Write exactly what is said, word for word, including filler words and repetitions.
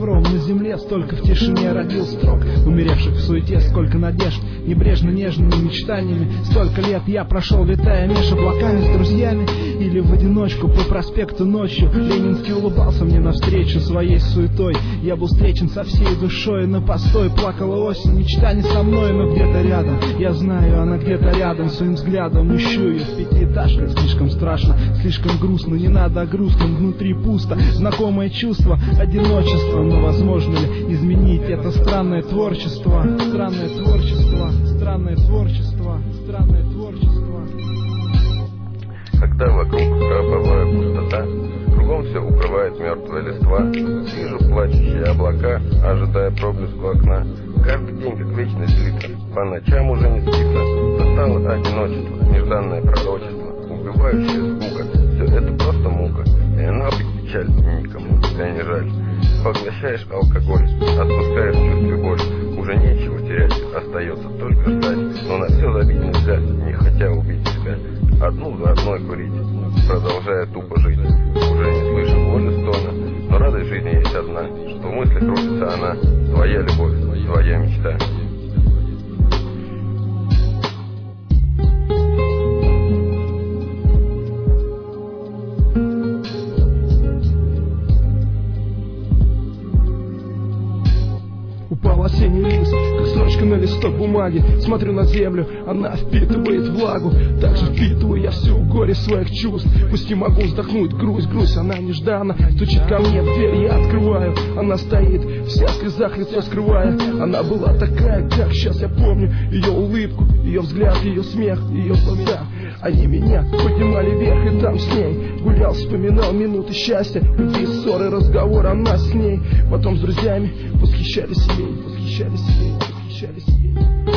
ковром на земле, столько в тишине родил строк, умеревших в суете, сколько надежд, небрежно нежными мечтаниями. Столько лет я прошел, летая меж облаками с друзьями или в одиночку по проспекту ночью. Ленинский улыбался мне навстречу своей суетой. Я был встречен со всей душой на постой. Плакала осень, мечта не со мной, но где-то рядом. Я знаю, она где-то рядом. Своим взглядом ищу ее в пятиэтажках. Слишком страшно, слишком грустно, не надо о грустном, внутри пусто. Знакомое чувство одиночества, но возможно ли изменить это странное творчество? Странное творчество, странное творчество, странное творчество. Когда вокруг гробовая пустота, кругом все укрывает мертвая листва. Вижу плачущие облака, ожидая проблеску окна. Каждый день как вечность длится, по ночам уже не спится. Застало одиночество, нежданное пророчество, убивающая скука. Все это просто мука, и нафиг печаль, никому тебя не жаль. Поглощаешь алкоголь, отпускаешь в чувстве боль. Уже нечего терять, остается только ждать. Но на все забить нельзя, не хотя убить себя. Одну за одной курить, продолжая тупо жить. Уже не слышу боли стона, но радость жизни есть одна, что в мыслях крутится она. Твоя любовь, твоя мечта. Упал осенний лист, как строчка на листок бумаги. Смотрю на землю, она впитывает влагу. Так же впитываю я всю горе своих чувств. Пусть не могу вздохнуть, грусть, грусть, она нежданно стучит ко мне в дверь, я открываю. Она стоит, вся в слезах, лицо скрывая. Она была такая, как сейчас я помню. Ее улыбку, ее взгляд, ее смех, ее глаза. Они меня поднимали вверх, и там с ней гулял, вспоминал минуты счастья, любви, ссоры, разговор, она с ней. Потом с друзьями восхищались ей, восхищались ей, восхищались ей.